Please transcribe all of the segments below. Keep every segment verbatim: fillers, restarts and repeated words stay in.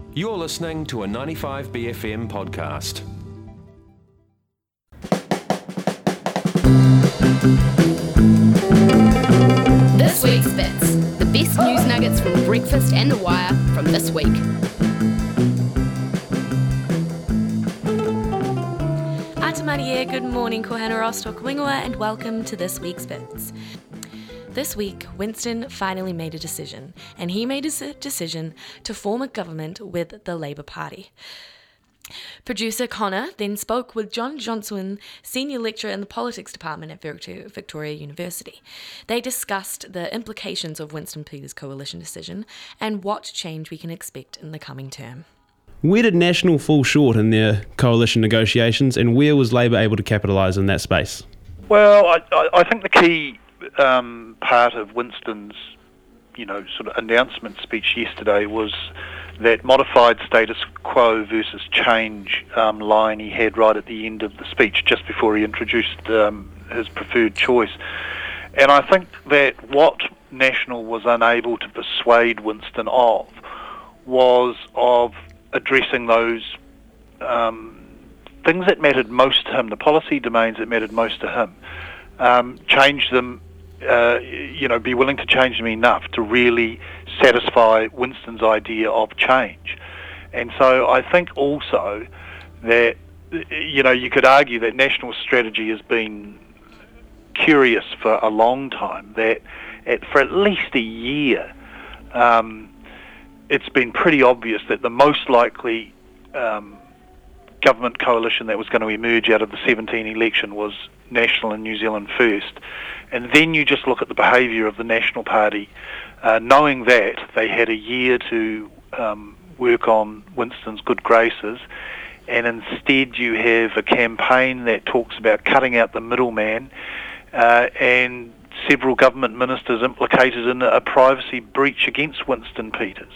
You're listening to a ninety-five B F M podcast. This week's Bits, the best news nuggets from Breakfast and The Wire from this week. Atamarie, good morning, kohana rostock wingua, and welcome to this week's Bits. This week, Winston finally made a decision, and he made a decision to form a government with the Labour Party. Producer Connor then spoke with John Johnson, senior lecturer in the politics department at Victoria University. They discussed the implications of Winston Peters' coalition decision and what change we can expect in the coming term. Where did National fall short in their coalition negotiations, and where was Labour able to capitalise in that space? Well, I, I, I think the key um, part of Winston's, you know, sort of announcement speech yesterday was that modified status quo versus change um, line he had right at the end of the speech, just before he introduced um, his preferred choice. And I think that what National was unable to persuade Winston of was of addressing those um, things that mattered most to him, the policy domains that mattered most to him, um, change them, uh, you know, be willing to change them enough to really satisfy Winston's idea of change. And so I think also that, you know, you could argue that National's strategy has been curious for a long time, that at, for at least a year, um, it's been pretty obvious that the most likely um, government coalition that was going to emerge out of the seventeen election was National and New Zealand First. And then you just look at the behaviour of the National Party, uh, knowing that they had a year to um, work on Winston's good graces, and instead you have a campaign that talks about cutting out the middleman, uh, and several government ministers implicated in a privacy breach against Winston Peters.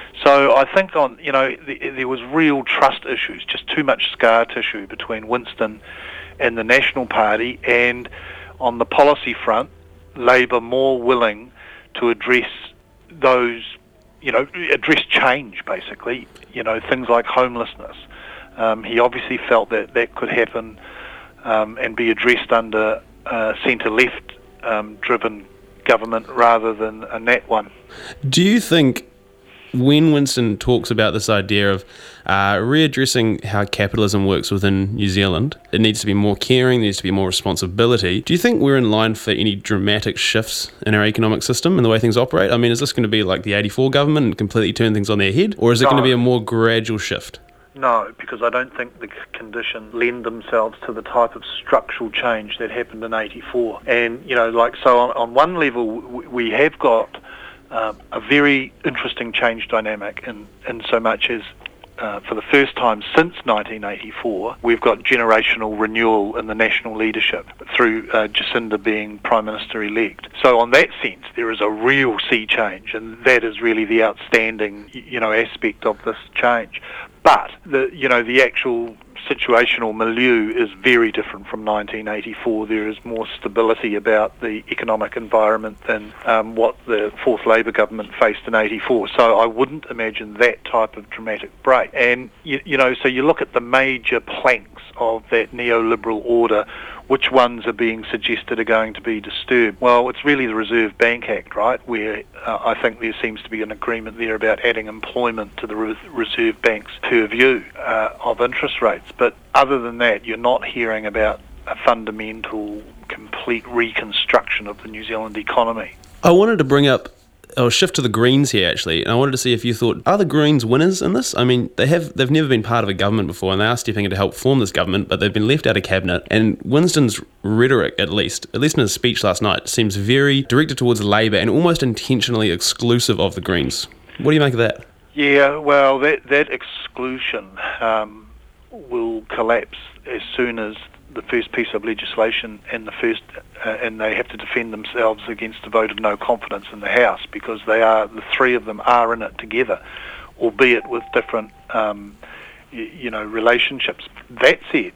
So I think on, you know, the, there was real trust issues, just too much scar tissue between Winston and the National Party, and on the policy front, Labour more willing to address those, you know, address change basically, you know, things like homelessness. Um, he obviously felt that that could happen um, and be addressed under uh, centre-left um, driven government rather than a Nat one. Do you think when Winston talks about this idea of uh, readdressing how capitalism works within New Zealand, it needs to be more caring, there needs to be more responsibility, do you think we're in line for any dramatic shifts in our economic system and the way things operate? I mean, is this going to be like the eighty-four government and completely turn things on their head, or is it no. going to be a more gradual shift? No, because I don't think the conditions lend themselves to the type of structural change that happened in eighty-four. And, you know, like, so on, on one level, w- we have got Uh, a very interesting change dynamic in, in so much as uh, for the first time since nineteen eighty-four, we've got generational renewal in the national leadership through uh, Jacinda being Prime Minister-elect. So on that sense, there is a real sea change, and that is really the outstanding, you know, aspect of this change. But, the you know, the actual situational milieu is very different from nineteen eighty-four. There is more stability about the economic environment than um, what the fourth Labour government faced in eighty-four. So I wouldn't imagine that type of dramatic break. And, you, you know, so you look at the major planks of that neoliberal order, which ones are being suggested are going to be disturbed? Well, it's really the Reserve Bank Act, right, where uh, I think there seems to be an agreement there about adding employment to the Re- Reserve Bank's purview uh, of interest rates. But other than that, you're not hearing about a fundamental, complete reconstruction of the New Zealand economy. I wanted to bring up I'll shift to the Greens here, actually, and I wanted to see if you thought, are the Greens winners in this? I mean, they have, they've never been part of a government before, and they are stepping in to help form this government, but they've been left out of cabinet, and Winston's rhetoric, at least, at least in his speech last night, seems very directed towards Labour and almost intentionally exclusive of the Greens. What do you make of that? Yeah, well, that, that exclusion um, will collapse as soon as the first piece of legislation and the first, uh, and they have to defend themselves against a vote of no confidence in the House, because they are, the three of them are in it together, albeit with different, um, you, you know, relationships. That said,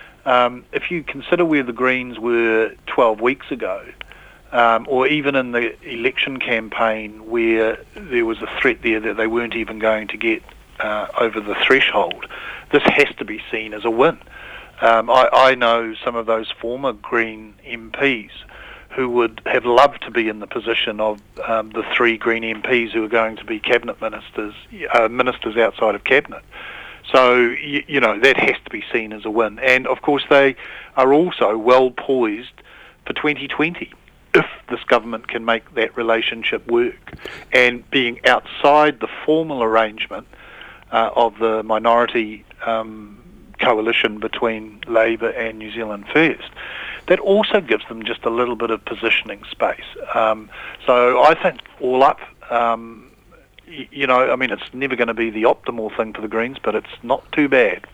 um, if you consider where the Greens were twelve weeks ago, um, or even in the election campaign where there was a threat there that they weren't even going to get uh, over the threshold, this has to be seen as a win. Um, I, I know some of those former Green M Ps who would have loved to be in the position of um, the three Green M Ps who are going to be cabinet ministers, uh, ministers outside of cabinet. So, you, you know, that has to be seen as a win. And, of course, they are also well poised for twenty twenty if this government can make that relationship work. And being outside the formal arrangement uh, of the minority um, coalition between Labour and New Zealand First, that also gives them just a little bit of positioning space. Um, so I think all up, um, y- you know, I mean, it's never going to be the optimal thing for the Greens, but it's not too bad.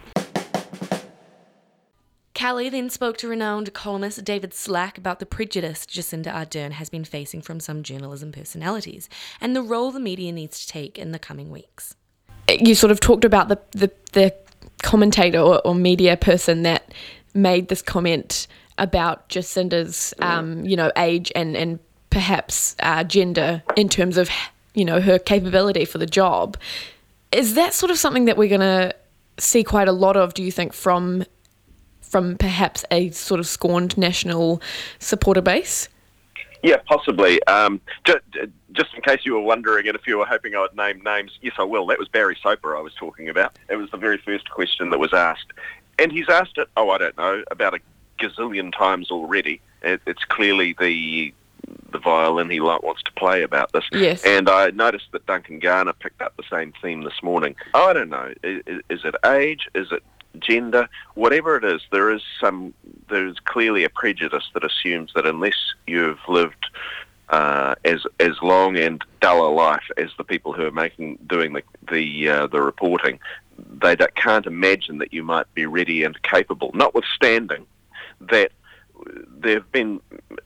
Callie then spoke to renowned columnist David Slack about the prejudice Jacinda Ardern has been facing from some journalism personalities and the role the media needs to take in the coming weeks. You sort of talked about the, the, the commentator or, or media person that made this comment about Jacinda's, um, you know, age and, and perhaps uh, gender in terms of, you know, her capability for the job. Is that sort of something that we're going to see quite a lot of, do you think, from from perhaps a sort of scorned national supporter base? Yeah, possibly. Um, just, just in case you were wondering, and if you were hoping I would name names, yes, I will. That was Barry Soper I was talking about. It was the very first question that was asked. And he's asked it, oh, I don't know, about a gazillion times already. It, it's clearly the the violin he like, wants to play about this. Yes. And I noticed that Duncan Garner picked up the same theme this morning. Oh, I don't know. Is, is it age? Is it gender? Whatever it is, there is some. There's clearly a prejudice that assumes that unless you've lived uh, as as long and dull a life as the people who are making doing the the uh, the reporting, they don't, can't imagine that you might be ready and capable. Notwithstanding that, there have been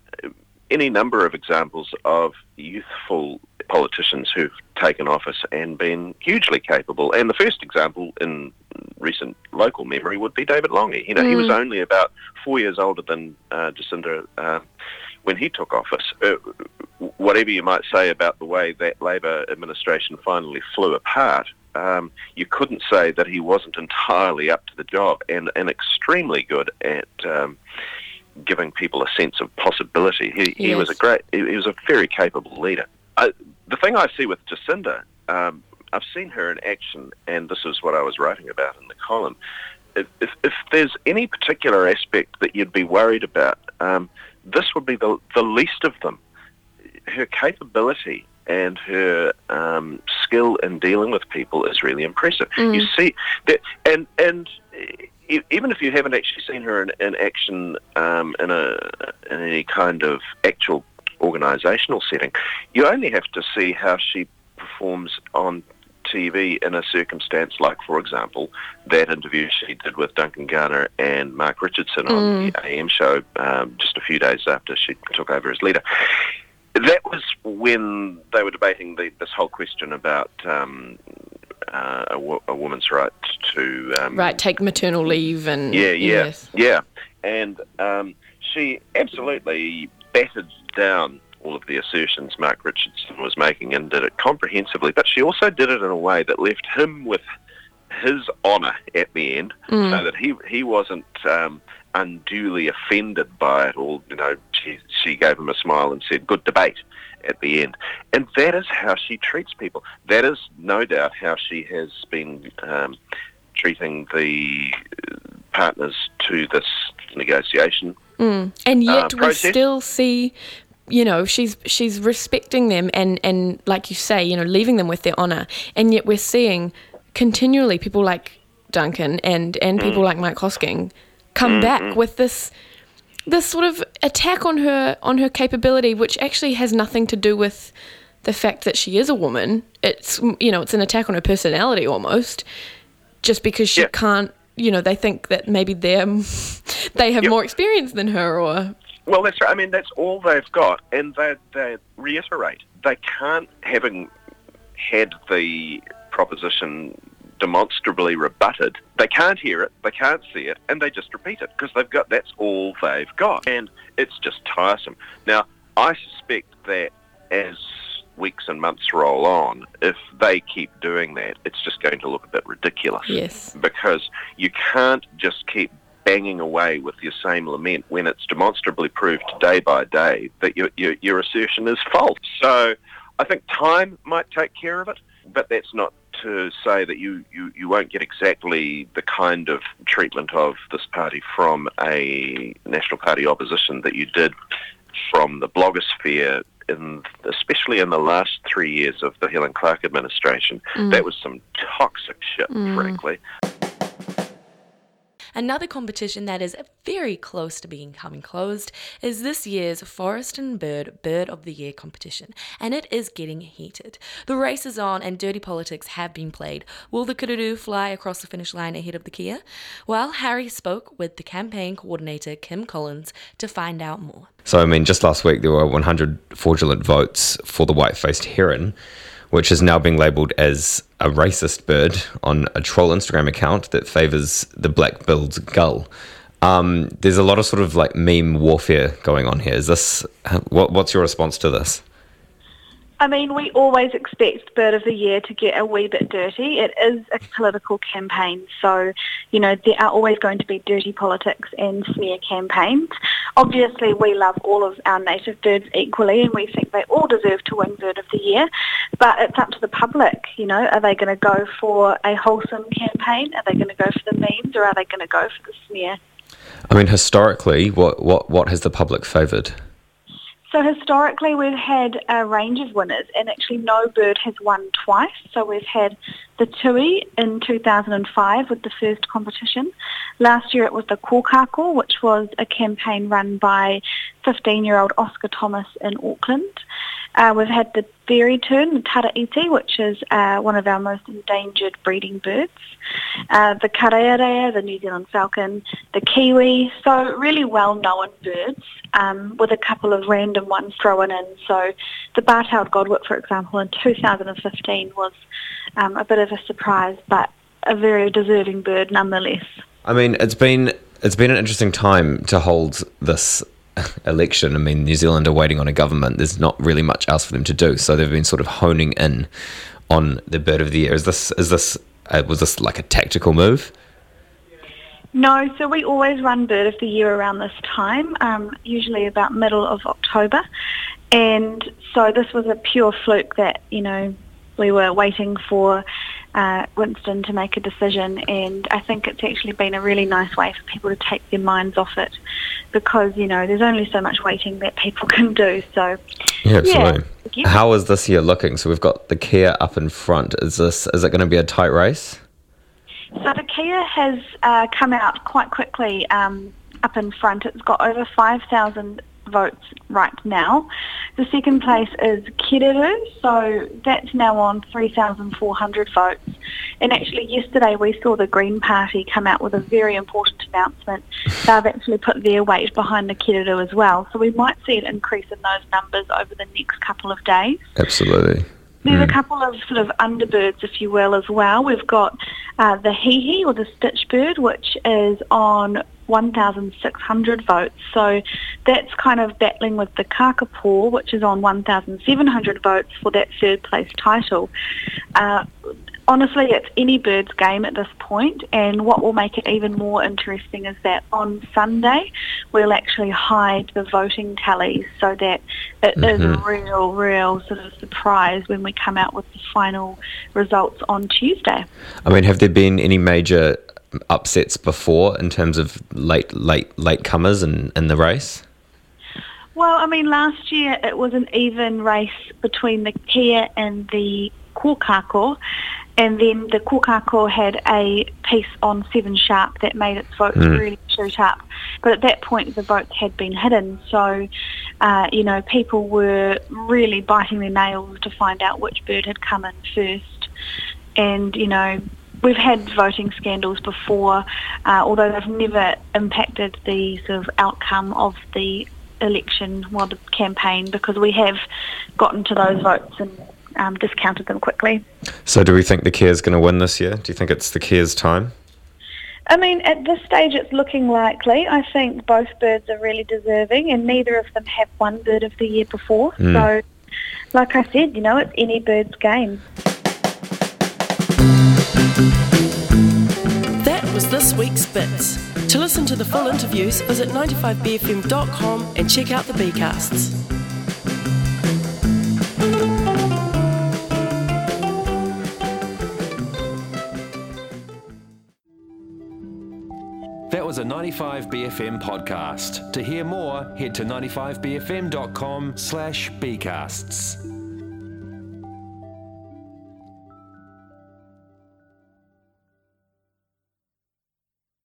any number of examples of youthful politicians who've taken office and been hugely capable. And the first example in recent local memory would be David Lange. You know, mm. he was only about four years older than uh, Jacinda uh, when he took office. Uh, whatever you might say about the way that Labor administration finally flew apart, um, you couldn't say that he wasn't entirely up to the job and, and extremely good at um, giving people a sense of possibility. He, yes. he was a great, he, he was a very capable leader. I, the thing I see with Jacinda, um, I've seen her in action, and this is what I was writing about in the column. If, if, if there's any particular aspect that you'd be worried about, um, this would be the, the least of them. Her capability and her um, skill in dealing with people is really impressive. Mm. You see that, and and even if you haven't actually seen her in, in action um, in a in any kind of actual organisational setting, you only have to see how she performs on T V in a circumstance like, for example, that interview she did with Duncan Garner and Mark Richardson mm. on the A M show um, just a few days after she took over as leader. That was when they were debating the, this whole question about um, uh, a, wo- a woman's right to... Um, right, take maternal leave and... Yeah, yeah, yes. yeah. And um, she absolutely battered down all of the assertions Mark Richardson was making and did it comprehensively, but she also did it in a way that left him with his honour at the end, mm. so that he he wasn't um, unduly offended by it all. You know, she, she gave him a smile and said, "Good debate," at the end. And that is how she treats people. That is no doubt how she has been um, treating the partners to this negotiation. Mm. And yet uh, we still see... You know, she's she's respecting them and, and, like you say, you know, leaving them with their honour. And yet we're seeing continually people like Duncan and, and people mm. like Mike Hosking come mm-hmm. back with this this sort of attack on her on her capability, which actually has nothing to do with the fact that she is a woman. It's, you know, it's an attack on her personality almost, just because she yeah. can't, you know, they think that maybe they're they have yep. more experience than her or... Well, that's right. I mean, that's all they've got, and they, they reiterate. They can't, having had the proposition demonstrably rebutted, they can't hear it, they can't see it, and they just repeat it, because they've got, that's all they've got. And it's just tiresome. Now, I suspect that as weeks and months roll on, if they keep doing that, it's just going to look a bit ridiculous. Yes. Because you can't just keep banging away with your same lament when it's demonstrably proved day by day that your, your, your assertion is false. So I think time might take care of it, but that's not to say that you, you, you won't get exactly the kind of treatment of this party from a National Party opposition that you did from the blogosphere, in, especially in the last three years of the Helen Clark administration. Mm. That was some toxic shit, Mm. frankly. Another competition that is very close to being coming closed is this year's Forest and Bird Bird of the Year competition, and it is getting heated. The race is on and dirty politics have been played. Will the Kururu fly across the finish line ahead of the Kia? Well, Harry spoke with the campaign coordinator Kim Collins to find out more. So, I mean, just last week there were one hundred fraudulent votes for the white-faced heron, which is now being labelled as a racist bird on a troll Instagram account that favours the black-billed gull. Um, there's a lot of sort of like meme warfare going on here. Is this what? What's your response to this? I mean, we always expect Bird of the Year to get a wee bit dirty. It is a political campaign, so, you know, there are always going to be dirty politics and smear campaigns. Obviously, we love all of our native birds equally, and we think they all deserve to win Bird of the Year, but it's up to the public, you know. Are they going to go for a wholesome campaign? Are they going to go for the memes, or are they going to go for the smear? I mean, historically, what, what, what has the public favoured? So historically we've had a range of winners, and actually no bird has won twice. So we've had the tui in two thousand five with the first competition. Last year it was the kōkako, which was a campaign run by fifteen-year-old Oscar Thomas in Auckland. Uh, we've had the fairy tern, the taraiti, which is uh, one of our most endangered breeding birds. Uh, the karearea, the New Zealand falcon, the kiwi, so really well-known birds, um, with a couple of random ones thrown in. So the bar-tailed godwit, for example, in two thousand fifteen was um, a bit of a surprise, but a very deserving bird nonetheless. I mean, it's been it's been an interesting time to hold this election. I mean, New Zealand are waiting on a government. There's not really much else for them to do, so they've been sort of honing in on the Bird of the Year. Is this is this uh, was this like a tactical move? No, so we always run Bird of the Year around this time, um, usually about middle of October, and so this was a pure fluke that, you know, we were waiting for uh, Winston to make a decision, and I think it's actually been a really nice way for people to take their minds off it, because, you know, there's only so much waiting that people can do. So yeah, absolutely. Yeah. How is this year looking? So we've got the Kia up in front. Is this is it going to be a tight race? So the Kia has uh, come out quite quickly um, up in front. It's got over five thousand votes right now. The second place is Kiruru, so that's now on three thousand four hundred votes. And actually yesterday we saw the Green Party come out with a very important announcement. They've actually put their weight behind the Kiruru as well, so we might see an increase in those numbers over the next couple of days. Absolutely. There's mm. a couple of sort of underbirds, if you will, as well. We've got uh, the hihi, or the stitch bird, which is on one thousand six hundred votes. So that's kind of battling with the kakapo, which is on one thousand seven hundred votes for that third place title. Uh, honestly, it's any bird's game at this point, and what will make it even more interesting is that on Sunday we'll actually hide the voting tallies so that it mm-hmm. is a real, real sort of surprise when we come out with the final results on Tuesday. I mean, have there been any major upsets before in terms of late, late, late comers in, in the race? Well, I mean, last year it was an even race between the Kia and the kōkako, and then the kōkako had a piece on Seven Sharp that made its votes mm. really shoot up. But at that point, the votes had been hidden, so, uh, you know, people were really biting their nails to find out which bird had come in first. And, you know, we've had voting scandals before, uh, although they've never impacted the sort of outcome of the election, well, the campaign, because we have gotten to those votes and Um, discounted them quickly. So do we think the Kia's going to win this year? Do you think it's the Kia's time? I mean, at this stage it's looking likely. I think both birds are really deserving, and neither of them have won Bird of the Year before. Mm. So like I said, you know, it's any bird's game. That was this week's Bits. To listen to the full interviews, visit ninety-five B F M dot com and check out the B-casts. That was a ninety-five B F M podcast. To hear more, head to ninety-five B F M dot com slash B casts.